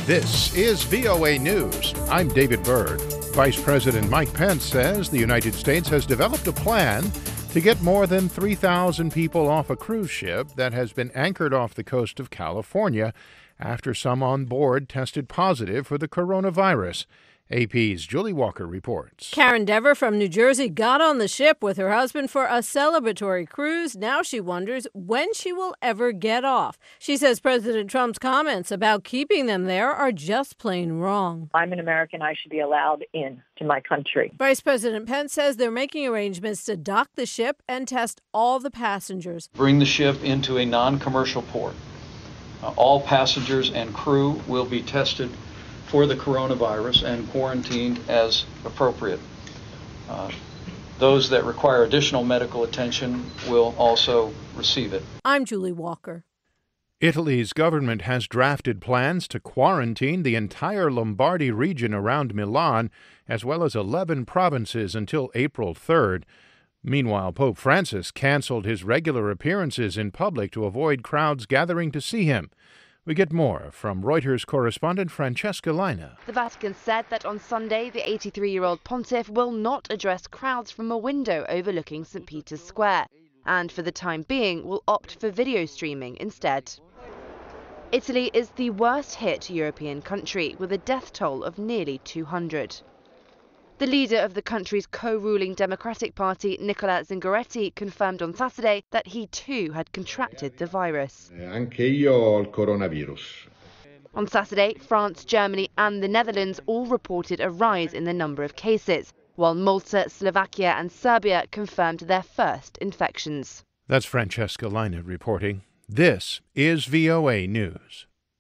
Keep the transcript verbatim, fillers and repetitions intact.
This is V O A News. I'm David Byrd. Vice President Mike Pence says the United States has developed a plan to get more than three thousand people off a cruise ship that has been anchored off the coast of California after some on board tested positive for the coronavirus. A P's Julie Walker reports. Karen Dever from New Jersey got on the ship with her husband for a celebratory cruise. Now she wonders when she will ever get off. She says President Trump's comments about keeping them there are just plain wrong. I'm an American. I should be allowed in to my country. Vice President Pence says they're making arrangements to dock the ship and test all the passengers. Bring the ship into a non-commercial port. Uh, all passengers and crew will be tested for the coronavirus and quarantined as appropriate. Uh, those that require additional medical attention will also receive it. I'm Julie Walker. Italy's government has drafted plans to quarantine the entire Lombardy region around Milan, as well as eleven provinces until April third. Meanwhile, Pope Francis canceled his regular appearances in public to avoid crowds gathering to see him. We get more from Reuters correspondent Francesca Leina. The Vatican said that on Sunday, the eighty-three-year-old pontiff will not address crowds from a window overlooking Saint Peter's Square, and for the time being will opt for video streaming instead. Italy is the worst-hit European country, with a death toll of nearly two hundred. The leader of the country's co-ruling Democratic Party, Nicola Zingaretti, confirmed on Saturday that he too had contracted the virus. Anche io ho il coronavirus. On Saturday, France, Germany and the Netherlands all reported a rise in the number of cases, while Malta, Slovakia and Serbia confirmed their first infections. That's Francesca Leina reporting. This is V O A News.